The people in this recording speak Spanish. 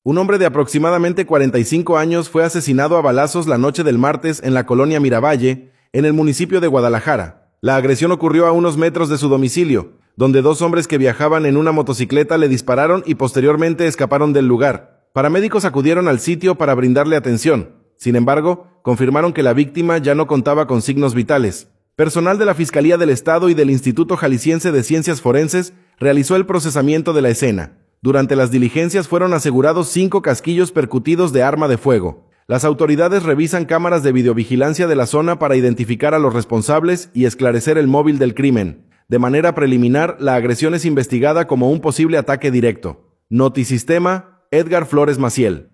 Un hombre de aproximadamente 45 años fue asesinado a balazos la noche del martes en la colonia Miravalle, en el municipio de Guadalajara. La agresión ocurrió a unos metros de su domicilio, donde dos hombres que viajaban en una motocicleta le dispararon y posteriormente escaparon del lugar. Paramédicos acudieron al sitio para brindarle atención. Sin embargo, confirmaron que la víctima ya no contaba con signos vitales. Personal de la Fiscalía del Estado y del Instituto Jalisciense de Ciencias Forenses realizó el procesamiento de la escena. Durante las diligencias fueron asegurados 5 casquillos percutidos de arma de fuego. Las autoridades revisan cámaras de videovigilancia de la zona para identificar a los responsables y esclarecer el móvil del crimen. De manera preliminar, la agresión es investigada como un posible ataque directo. Notisistema, Edgar Flores Maciel.